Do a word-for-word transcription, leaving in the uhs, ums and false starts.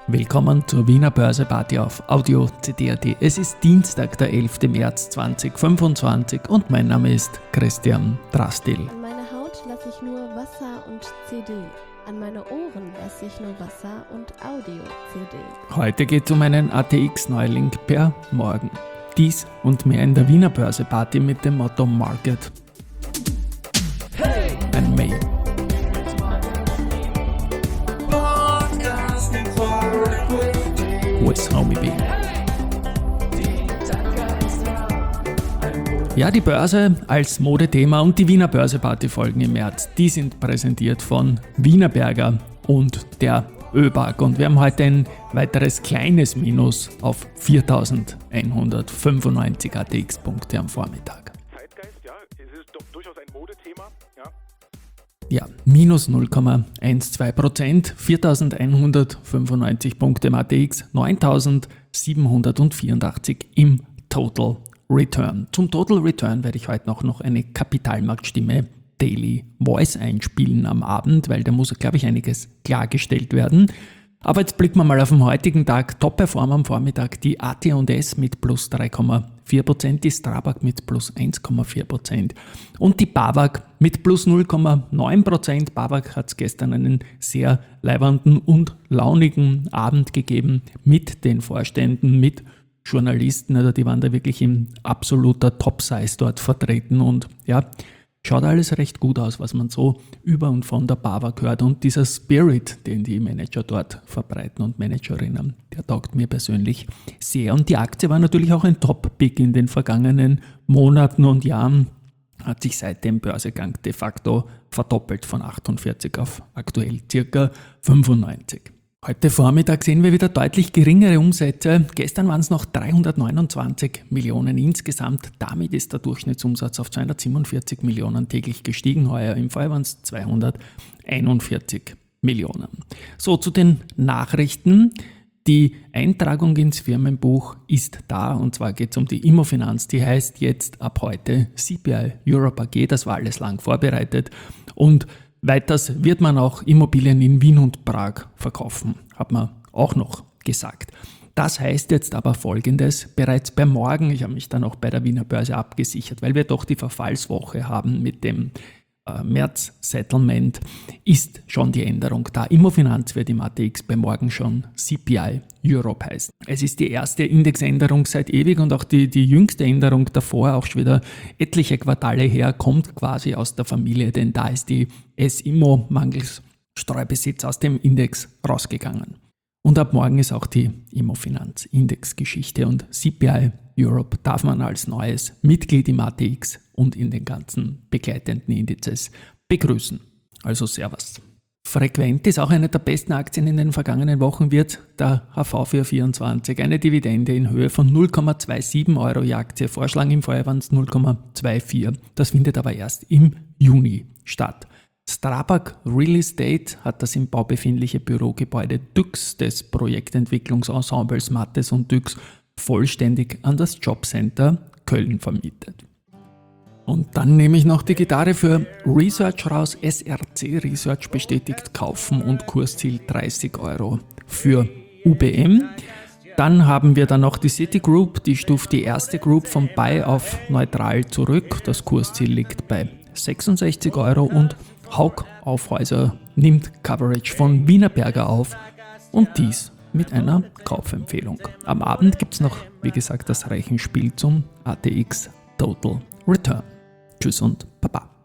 Willkommen zur Wiener Börse-Party auf Audio C D punkt A T. Es ist Dienstag, der elfter März zweitausendfünfundzwanzig und mein Name ist Christian Drastil. An meine Haut lasse ich nur Wasser und C D. An meine Ohren lasse ich nur Wasser und Audio-C D. Heute geht es um einen A T X-Neuling per Morgen. Dies und mehr in der Wiener Börse-Party mit dem Motto Market and May. With Homie B. Ja, die Börse als Modethema und die Wiener Börse-Party folgen im März. Die sind präsentiert von Wienerberger und der ÖBAG. Und wir haben heute ein weiteres kleines Minus auf viertausendeinhundertfünfundneunzig A T X-Punkte am Vormittag. Zeitgeist, ja, es ist doch durchaus ein Modethema, ja. Ja, minus null Komma zwölf Prozent, viertausendeinhundertfünfundneunzig Punkte im A T X, neuntausendsiebenhundertvierundachtzig im Total Return. Zum Total Return werde ich heute noch, noch eine Kapitalmarktstimme Daily Voice einspielen am Abend, weil da muss, glaube ich, einiges klargestellt werden. Aber jetzt blicken wir mal auf den heutigen Tag. Top-Performer am Vormittag die A T und S mit plus drei Komma vier Prozent, die Strabag mit plus eins Komma vier Prozent und die BAWAG mit plus null Komma neun Prozent. BAWAG hat es gestern einen sehr leibernden und launigen Abend gegeben mit den Vorständen, mit Journalisten. Also die waren da wirklich in absoluter Top-Size dort vertreten und ja, schaut alles recht gut aus, was man so über und von der BAWAG hört. Und dieser Spirit, den die Manager dort verbreiten und Managerinnen, der taugt mir persönlich sehr. Und die Aktie war natürlich auch ein Top-Pick in den vergangenen Monaten und Jahren. Hat sich seit dem Börsegang de facto verdoppelt von achtundvierzig auf aktuell ca. fünfundneunzig. Heute Vormittag sehen wir wieder deutlich geringere Umsätze. Gestern waren es noch dreihundertneunundzwanzig Millionen insgesamt. Damit ist der Durchschnittsumsatz auf zweihundertsiebenundvierzig Millionen täglich gestiegen. Heuer im Fall waren es zweihunderteinundvierzig Millionen. So, zu den Nachrichten. Die Eintragung ins Firmenbuch ist da und zwar geht es um die Immofinanz. Die heißt jetzt ab heute C P I Europe A G. Das war alles lang vorbereitet und weiters wird man auch Immobilien in Wien und Prag verkaufen, hat man auch noch gesagt. Das heißt jetzt aber Folgendes, bereits bei morgen, ich habe mich dann auch bei der Wiener Börse abgesichert, weil wir doch die Verfallswoche haben mit dem äh, März-Settlement, ist schon die Änderung da. Immofinanz wird im A T X bei morgen schon C P I Europe heißen. Es ist die erste Indexänderung seit ewig und auch die, die jüngste Änderung davor, auch schon wieder etliche Quartale her, kommt quasi aus der Familie, denn da ist die S-Immo mangels Streubesitz aus dem Index rausgegangen. Und ab morgen ist auch die Immofinanz-Index-Geschichte und C P I Europe darf man als neues Mitglied im A T X und in den ganzen begleitenden Indizes begrüßen. Also Servus. Frequent ist auch eine der besten Aktien in den vergangenen Wochen wird der H V vierhundertvierundzwanzig. Eine Dividende in Höhe von null Komma siebenundzwanzig Euro je Aktie. Vorschlag im Vorjahr waren es null Komma vierundzwanzig. Das findet aber erst im Juni statt. Strabag Real Estate hat das im Bau befindliche Bürogebäude D Y X des Projektentwicklungsensembles Mattes und D Y X vollständig an das Jobcenter Köln vermietet. Und dann nehme ich noch die Gitarre für Research raus. S R C Research bestätigt kaufen und Kursziel dreißig Euro für U B M. Dann haben wir dann noch die Citigroup, die stuft die erste Group von Buy auf neutral zurück. Das Kursziel liegt bei sechsundsechzig Euro und Hauck Aufhäuser nimmt Coverage von Wienerberger auf und dies mit einer Kaufempfehlung. Am Abend gibt es noch, wie gesagt, das Rechenspiel zum A T X Total Return. Tschüss und Baba.